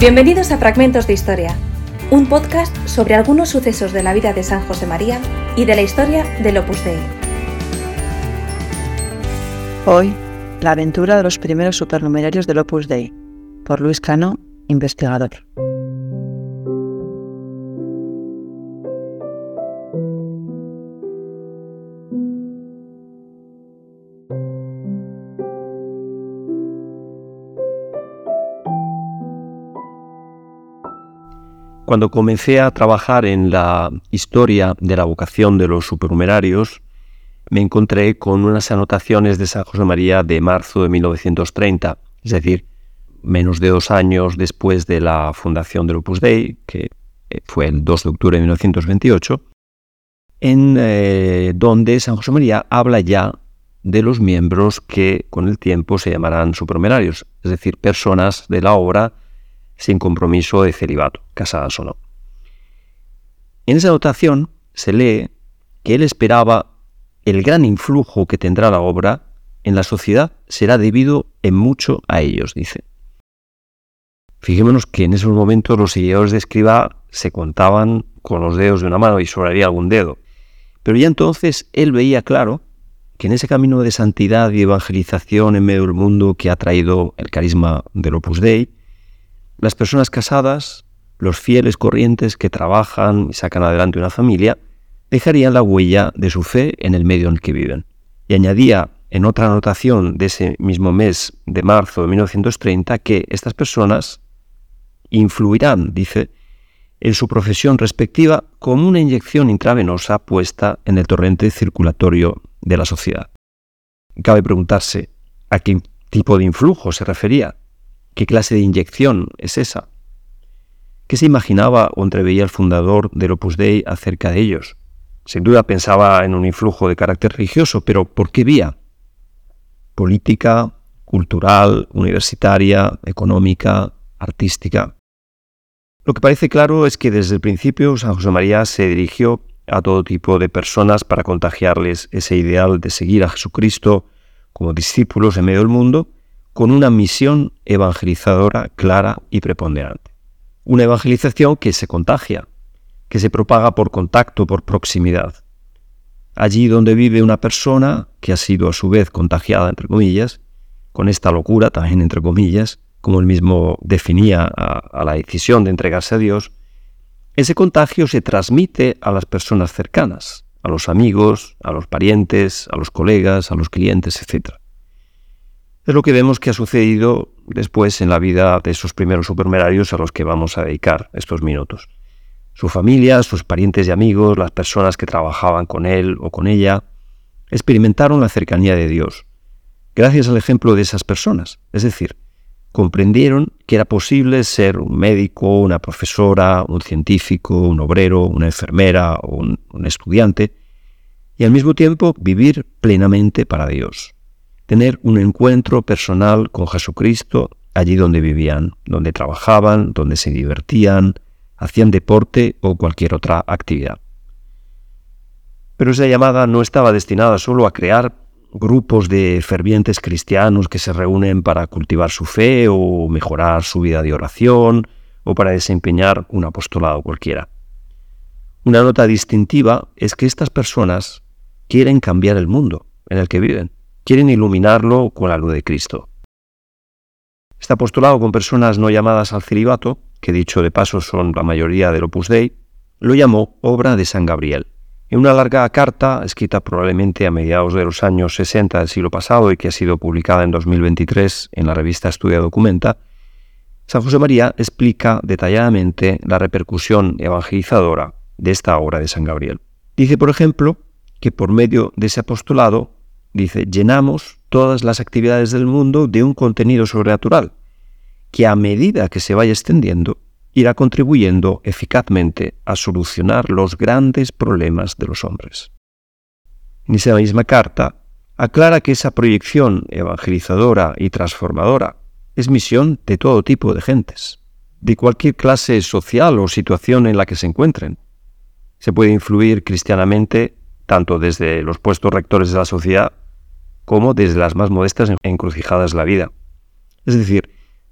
Bienvenidos a Fragmentos de Historia, un podcast sobre algunos sucesos de la vida de San José María y de la historia del Opus Dei. Hoy, la aventura de los primeros supernumerarios del Opus Dei, por Luis Cano, investigador. Cuando comencé a trabajar en la historia de la vocación de los supernumerarios, me encontré con unas anotaciones de San José María de marzo de 1930, es decir, menos de 2 años después de la fundación del Opus Dei, que fue el 2 de octubre de 1928, en donde San José María habla ya de los miembros que con el tiempo se llamarán supernumerarios, es decir, personas de la obra sin compromiso de celibato, casadas o no. En esa anotación se lee que él esperaba el gran influjo que tendrá la obra en la sociedad será debido en mucho a ellos, dice. Fijémonos que en esos momentos los seguidores de Escrivá se contaban con los dedos de una mano y sobraría algún dedo. Pero ya entonces él veía claro que en ese camino de santidad y evangelización en medio del mundo que ha traído el carisma del Opus Dei, las personas casadas, los fieles corrientes que trabajan y sacan adelante una familia, dejarían la huella de su fe en el medio en el que viven. Y añadía en otra anotación de ese mismo mes de marzo de 1930 que estas personas influirán, dice, en su profesión respectiva como una inyección intravenosa puesta en el torrente circulatorio de la sociedad. Cabe preguntarse a qué tipo de influjo se refería. ¿Qué clase de inyección es esa? ¿Qué se imaginaba o entreveía el fundador del Opus Dei acerca de ellos? Sin duda pensaba en un influjo de carácter religioso, pero ¿por qué vía? Política, cultural, universitaria, económica, artística. Lo que parece claro es que desde el principio San José María se dirigió a todo tipo de personas para contagiarles ese ideal de seguir a Jesucristo como discípulos en medio del mundo, con una misión evangelizadora clara y preponderante. Una evangelización que se contagia, que se propaga por contacto, por proximidad. Allí donde vive una persona que ha sido a su vez contagiada, entre comillas, con esta locura también entre comillas, como él mismo definía a la decisión de entregarse a Dios, ese contagio se transmite a las personas cercanas, a los amigos, a los parientes, a los colegas, a los clientes, etc. Es lo que vemos que ha sucedido después en la vida de esos primeros supernumerarios a los que vamos a dedicar estos minutos. Su familia, sus parientes y amigos, las personas que trabajaban con él o con ella, experimentaron la cercanía de Dios, gracias al ejemplo de esas personas. Es decir, comprendieron que era posible ser un médico, una profesora, un científico, un obrero, una enfermera o un estudiante, y al mismo tiempo vivir plenamente para Dios. Tener un encuentro personal con Jesucristo allí donde vivían, donde trabajaban, donde se divertían, hacían deporte o cualquier otra actividad. Pero esa llamada no estaba destinada solo a crear grupos de fervientes cristianos que se reúnen para cultivar su fe o mejorar su vida de oración o para desempeñar un apostolado cualquiera. Una nota distintiva es que estas personas quieren cambiar el mundo en el que viven. Quieren iluminarlo con la luz de Cristo. Este apostolado con personas no llamadas al celibato, que dicho de paso son la mayoría del Opus Dei, lo llamó Obra de San Gabriel. En una larga carta, escrita probablemente a mediados de los años 60 del siglo pasado y que ha sido publicada en 2023 en la revista Estudia Documenta, San José María explica detalladamente la repercusión evangelizadora de esta obra de San Gabriel. Dice, por ejemplo, que por medio de ese apostolado, dice, llenamos todas las actividades del mundo de un contenido sobrenatural, que a medida que se vaya extendiendo, irá contribuyendo eficazmente a solucionar los grandes problemas de los hombres. En esa misma carta, aclara que esa proyección evangelizadora y transformadora es misión de todo tipo de gentes, de cualquier clase social o situación en la que se encuentren. Se puede influir cristianamente tanto desde los puestos rectores de la sociedad como desde las más modestas encrucijadas de la vida. Es decir,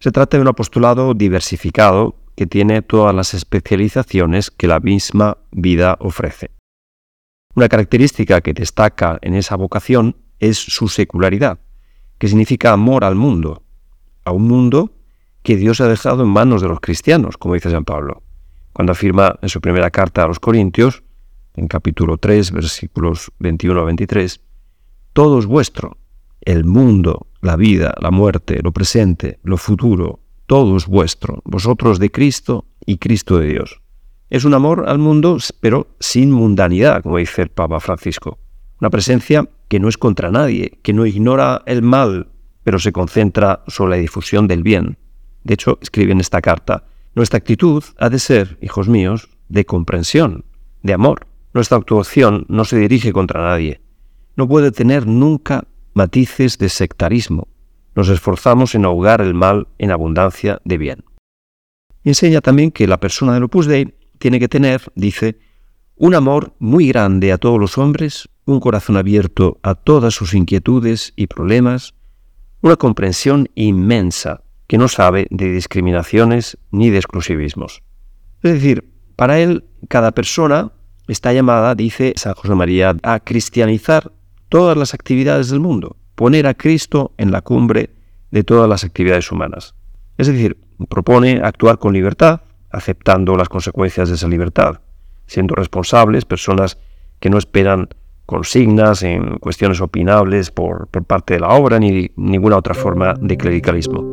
Se trata de un apostolado diversificado que tiene todas las especializaciones que la misma vida ofrece. Una característica que destaca en esa vocación es su secularidad, que significa amor al mundo, a un mundo que Dios ha dejado en manos de los cristianos, como dice San Pablo, cuando afirma en su primera carta a los Corintios, en capítulo 3, versículos 21 a 23, todo es vuestro, el mundo, la vida, la muerte, lo presente, lo futuro, todo es vuestro, vosotros de Cristo y Cristo de Dios. Es un amor al mundo, pero sin mundanidad, como dice el Papa Francisco. Una presencia que no es contra nadie, que no ignora el mal, pero se concentra sobre la difusión del bien. De hecho, escribe en esta carta, nuestra actitud ha de ser, hijos míos, de comprensión, de amor. Nuestra actuación no se dirige contra nadie. No puede tener nunca matices de sectarismo. Nos esforzamos en ahogar el mal en abundancia de bien. Y enseña también que la persona del Opus Dei tiene que tener, dice, un amor muy grande a todos los hombres, un corazón abierto a todas sus inquietudes y problemas, una comprensión inmensa que no sabe de discriminaciones ni de exclusivismos. Es decir, para él, cada persona está llamada, dice San José María, a cristianizar todas las actividades del mundo, poner a Cristo en la cumbre de todas las actividades humanas. Es decir, propone actuar con libertad, aceptando las consecuencias de esa libertad, siendo responsables, personas que no esperan consignas en cuestiones opinables por parte de la obra ni ninguna otra forma de clericalismo.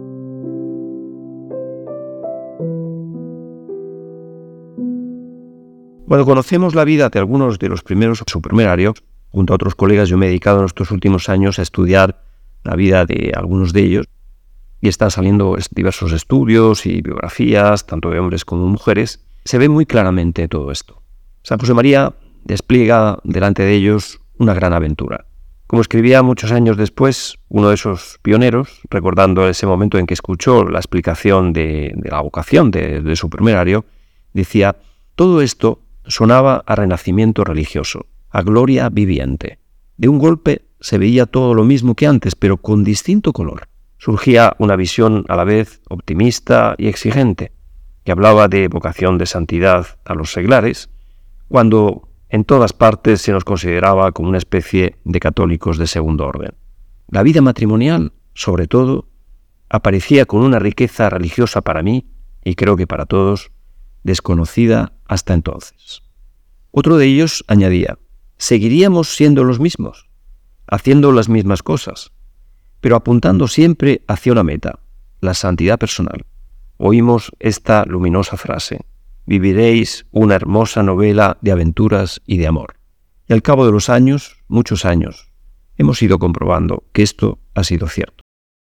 Cuando conocemos la vida de algunos de los primeros supernumerarios, junto a otros colegas yo me he dedicado en estos últimos años a estudiar la vida de algunos de ellos y están saliendo diversos estudios y biografías, tanto de hombres como de mujeres. Se ve muy claramente todo esto. San José María despliega delante de ellos una gran aventura. Como escribía muchos años después uno de esos pioneros, recordando ese momento en que escuchó la explicación de la vocación de supernumerario, decía, todo esto sonaba a renacimiento religioso, a gloria viviente. De un golpe se veía todo lo mismo que antes, pero con distinto color. Surgía una visión a la vez optimista y exigente, que hablaba de vocación de santidad a los seglares, cuando en todas partes se nos consideraba como una especie de católicos de segundo orden. La vida matrimonial, sobre todo, aparecía con una riqueza religiosa para mí, y creo que para todos, desconocida hasta entonces. Otro de ellos añadía, seguiríamos siendo los mismos, haciendo las mismas cosas, pero apuntando siempre hacia una meta, la santidad personal. Oímos esta luminosa frase, viviréis una hermosa novela de aventuras y de amor. Y al cabo de los años, muchos años, hemos ido comprobando que esto ha sido cierto.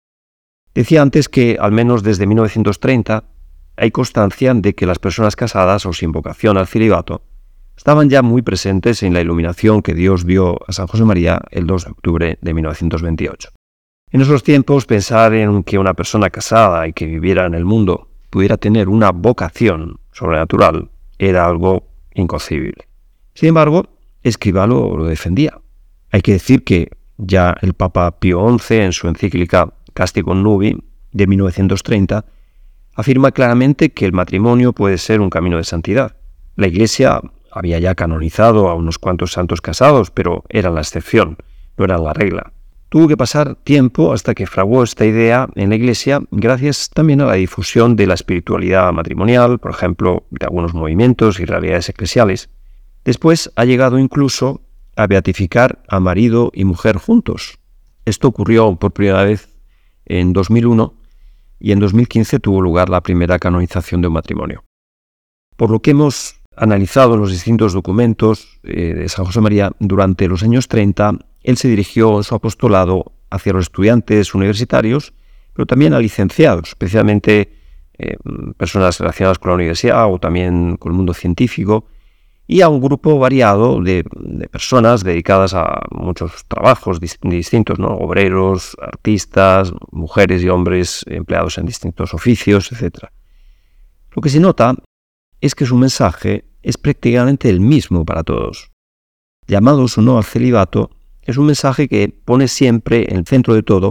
Decía antes que, al menos desde 1930, hay constancia de que las personas casadas o sin vocación al celibato estaban ya muy presentes en la iluminación que Dios dio a San José María el 2 de octubre de 1928. En esos tiempos, pensar en que una persona casada y que viviera en el mundo pudiera tener una vocación sobrenatural era algo inconcebible. Sin embargo, Escrivá lo defendía. Hay que decir que ya el Papa Pío XI, en su encíclica Casti Connubii de 1930, afirma claramente que el matrimonio puede ser un camino de santidad. La Iglesia había ya canonizado a unos cuantos santos casados, pero era la excepción, no era la regla. Tuvo que pasar tiempo hasta que fraguó esta idea en la Iglesia, gracias también a la difusión de la espiritualidad matrimonial, por ejemplo, de algunos movimientos y realidades eclesiales. Después ha llegado incluso a beatificar a marido y mujer juntos. Esto ocurrió por primera vez en 2001 y en 2015 tuvo lugar la primera canonización de un matrimonio. Por lo que hemos analizado los distintos documentos de San José María durante los años 30, él se dirigió en su apostolado hacia los estudiantes universitarios, pero también a licenciados, especialmente personas relacionadas con la universidad o también con el mundo científico, y a un grupo variado de personas dedicadas a muchos trabajos distintos, ¿no? Obreros, artistas, mujeres y hombres empleados en distintos oficios, etc. Lo que se nota es que su mensaje es prácticamente el mismo para todos. Llamados o no al celibato, es un mensaje que pone siempre en el centro de todo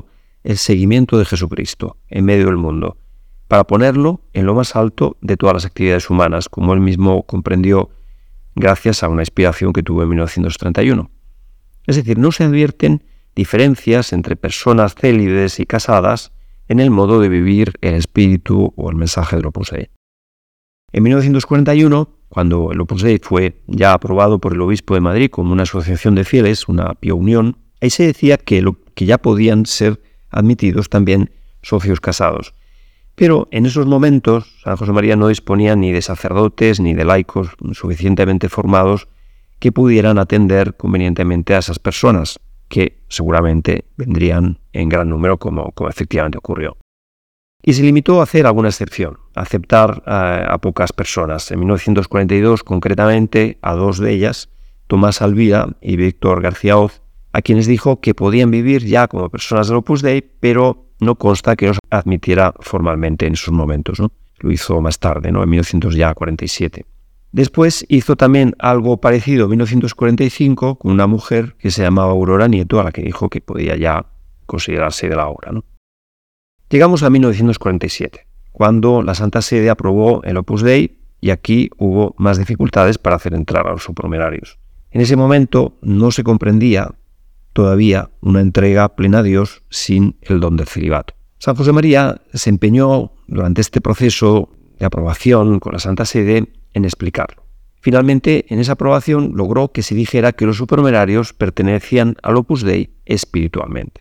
el seguimiento de Jesucristo en medio del mundo, para ponerlo en lo más alto de todas las actividades humanas, como él mismo comprendió gracias a una inspiración que tuvo en 1931. Es decir, no se advierten diferencias entre personas célibes y casadas en el modo de vivir el espíritu o el mensaje del Opus Dei. En 1941, cuando el Opus Dei fue ya aprobado por el obispo de Madrid como una asociación de fieles, una Pío Unión, ahí se decía que ya podían ser admitidos también socios casados. Pero en esos momentos San José María no disponía ni de sacerdotes ni de laicos suficientemente formados que pudieran atender convenientemente a esas personas, que seguramente vendrían en gran número como efectivamente ocurrió. Y se limitó a hacer alguna excepción, a aceptar a pocas personas. En 1942, concretamente, a dos de ellas, Tomás Alvira y Víctor García Hoz, a quienes dijo que podían vivir ya como personas del Opus Dei, pero no consta que los admitiera formalmente en esos momentos, ¿no? Lo hizo más tarde, ¿no? En 1947. Después hizo también algo parecido en 1945 con una mujer que se llamaba Aurora Nieto, a la que dijo que podía ya considerarse de la obra, ¿no? Llegamos a 1947, cuando la Santa Sede aprobó el Opus Dei, y aquí hubo más dificultades para hacer entrar a los supranumerarios. En ese momento no se comprendía todavía una entrega plena a Dios sin el don del celibato. San José María se empeñó durante este proceso de aprobación con la Santa Sede en explicarlo. Finalmente, en esa aprobación logró que se dijera que los supranumerarios pertenecían al Opus Dei espiritualmente.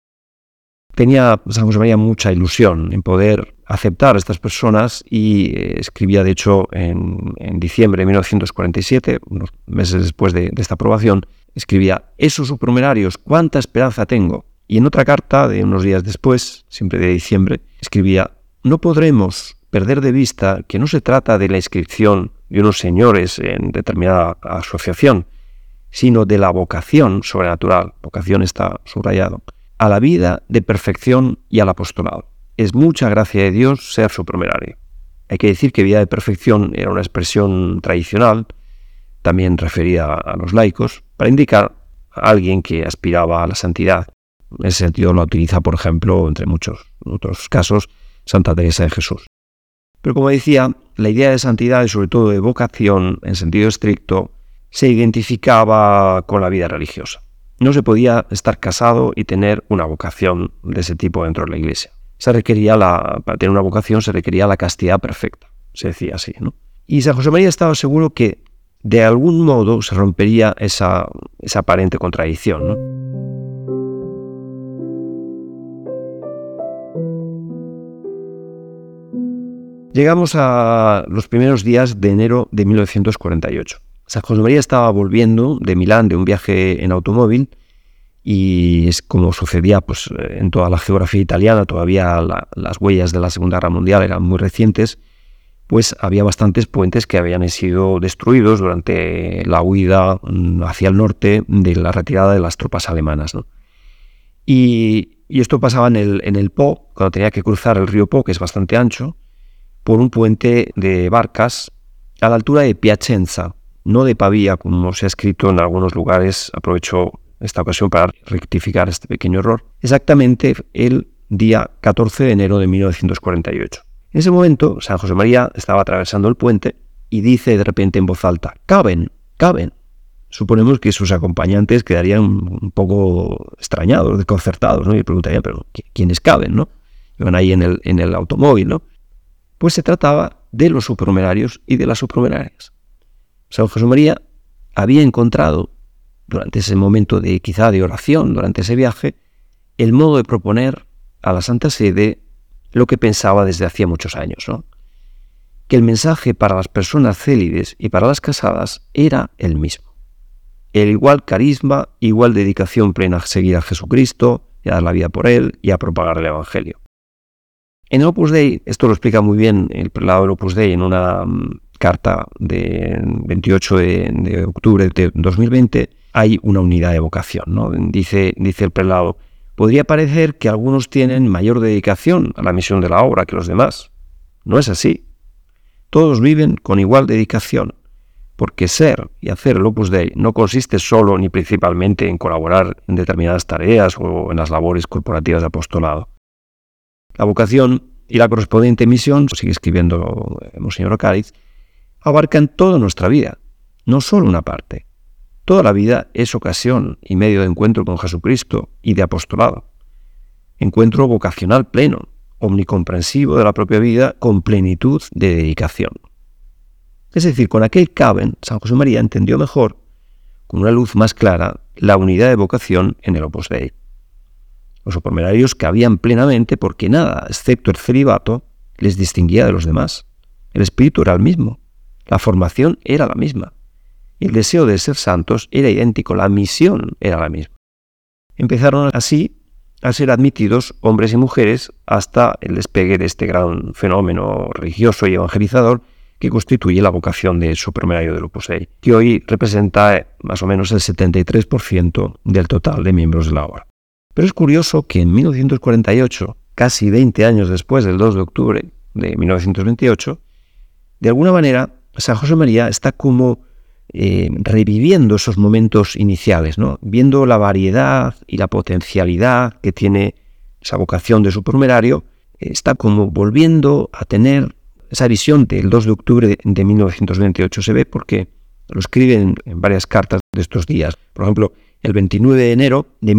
Tenía San José María mucha ilusión en poder aceptar a estas personas y escribía, de hecho, en diciembre de 1947, unos meses después de esta aprobación, escribía: «Esos supranumerarios, cuánta esperanza tengo». Y en otra carta, de unos días después, siempre de diciembre, escribía: «No podremos perder de vista que no se trata de la inscripción de unos señores en determinada asociación, sino de la vocación sobrenatural», vocación está subrayado, «a la vida de perfección y al apostolado. Es mucha gracia de Dios ser supranumerario». Hay que decir que vida de perfección era una expresión tradicional, también referida a los laicos, para indicar a alguien que aspiraba a la santidad. En ese sentido la utiliza, por ejemplo, entre muchos otros casos, Santa Teresa de Jesús. Pero como decía, la idea de santidad y sobre todo de vocación, en sentido estricto, se identificaba con la vida religiosa. No se podía estar casado y tener una vocación de ese tipo dentro de la Iglesia. Para tener una vocación se requería la castidad perfecta, se decía así, ¿no? Y San José María estaba seguro que de algún modo se rompería esa aparente contradicción, ¿no? Llegamos a los primeros días de enero de 1948. San José María estaba volviendo de Milán de un viaje en automóvil y es como sucedía pues, en toda la geografía italiana, todavía las huellas de la Segunda Guerra Mundial eran muy recientes, pues había bastantes puentes que habían sido destruidos durante la huida hacia el norte de la retirada de las tropas alemanas, ¿no? Y esto pasaba en el Po, cuando tenía que cruzar el río Po, que es bastante ancho, por un puente de barcas a la altura de Piacenza, no de Pavía, como se ha escrito en algunos lugares. Aprovecho esta ocasión para rectificar este pequeño error. Exactamente el día 14 de enero de 1948. En ese momento, San José María estaba atravesando el puente y dice de repente en voz alta: «Caben, caben». Suponemos que sus acompañantes quedarían un poco extrañados, desconcertados, ¿no? Y preguntarían: «¿Pero quiénes caben?», ¿no? Iban ahí en el automóvil, ¿no? Pues se trataba de los supranumerarios y de las supranumerarias. San José María había encontrado, durante ese momento quizá de oración, durante ese viaje, el modo de proponer a la Santa Sede lo que pensaba desde hacía muchos años, ¿no? Que el mensaje para las personas célibes y para las casadas era el mismo. El igual carisma, igual dedicación plena a seguir a Jesucristo y a dar la vida por Él y a propagar el Evangelio. En el Opus Dei, esto lo explica muy bien el prelado del Opus Dei en una carta de 28 de octubre de 2020, hay una unidad de vocación, ¿no? Dice el prelado: «Podría parecer que algunos tienen mayor dedicación a la misión de la obra que los demás. No es así. Todos viven con igual dedicación, porque ser y hacer el Opus Dei no consiste solo ni principalmente en colaborar en determinadas tareas o en las labores corporativas de apostolado. La vocación y la correspondiente misión, sigue escribiendo Monseñor Ocariz, abarcan toda nuestra vida, no solo una parte. Toda la vida es ocasión y medio de encuentro con Jesucristo y de apostolado. Encuentro vocacional pleno, omnicomprensivo de la propia vida, con plenitud de dedicación. Es decir, con aquel caben, San José María entendió mejor, con una luz más clara, la unidad de vocación en el Opus Dei. Los supernumerarios cabían plenamente porque nada, excepto el celibato, les distinguía de los demás. El espíritu era el mismo, la formación era la misma, y el deseo de ser santos era idéntico, la misión era la misma. Empezaron así a ser admitidos hombres y mujeres hasta el despegue de este gran fenómeno religioso y evangelizador que constituye la vocación de supernumerario del Opus Dei, que hoy representa más o menos el 73% del total de miembros de la obra. Pero es curioso que en 1948, casi 20 años después del 2 de octubre de 1928, de alguna manera San José María está como reviviendo esos momentos iniciales, ¿no? Viendo la variedad y la potencialidad que tiene esa vocación de supernumerario, está como volviendo a tener esa visión del 2 de octubre de 1928. Se ve porque lo escriben en varias cartas de estos días. Por ejemplo, el 29 de enero de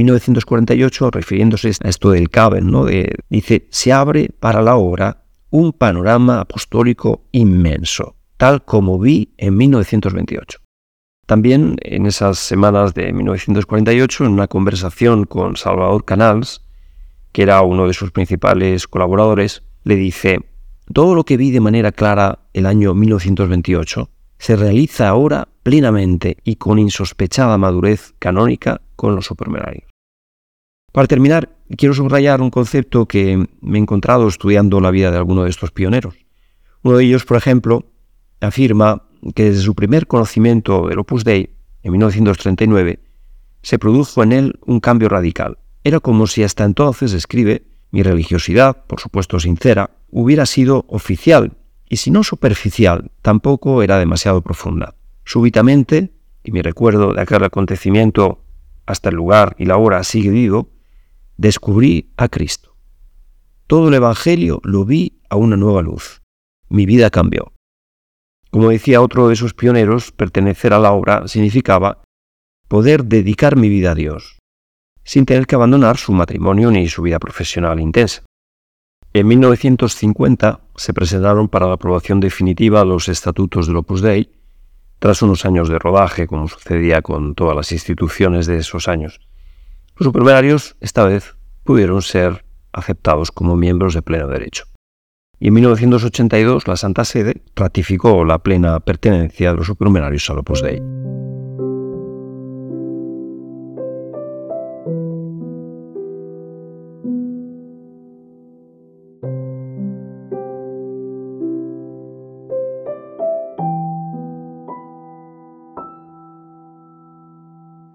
1948, refiriéndose a esto del caben, ¿no? Dice, se abre para la obra un panorama apostólico inmenso, tal como vi en 1928. También en esas semanas de 1948, en una conversación con Salvador Canals, que era uno de sus principales colaboradores, le dice, todo lo que vi de manera clara el año 1928 se realiza ahora plenamente y con insospechada madurez canónica con los supernumerarios. Para terminar, quiero subrayar un concepto que me he encontrado estudiando la vida de alguno de estos pioneros. Uno de ellos, por ejemplo, afirma que desde su primer conocimiento del Opus Dei, en 1939, se produjo en él un cambio radical. Era como si hasta entonces, escribe, mi religiosidad, por supuesto sincera, hubiera sido oficial, y si no superficial, tampoco era demasiado profunda. Súbitamente, y mi recuerdo de aquel acontecimiento hasta el lugar y la hora sigue vivo, descubrí a Cristo. Todo el Evangelio lo vi a una nueva luz. Mi vida cambió. Como decía otro de sus pioneros, pertenecer a la obra significaba poder dedicar mi vida a Dios, sin tener que abandonar su matrimonio ni su vida profesional intensa. En 1950 se presentaron para la aprobación definitiva los estatutos del Opus Dei, tras unos años de rodaje, como sucedía con todas las instituciones de esos años. Los supernumerarios, esta vez, pudieron ser aceptados como miembros de pleno derecho. Y en 1982 la Santa Sede ratificó la plena pertenencia de los supernumerarios al Opus Dei.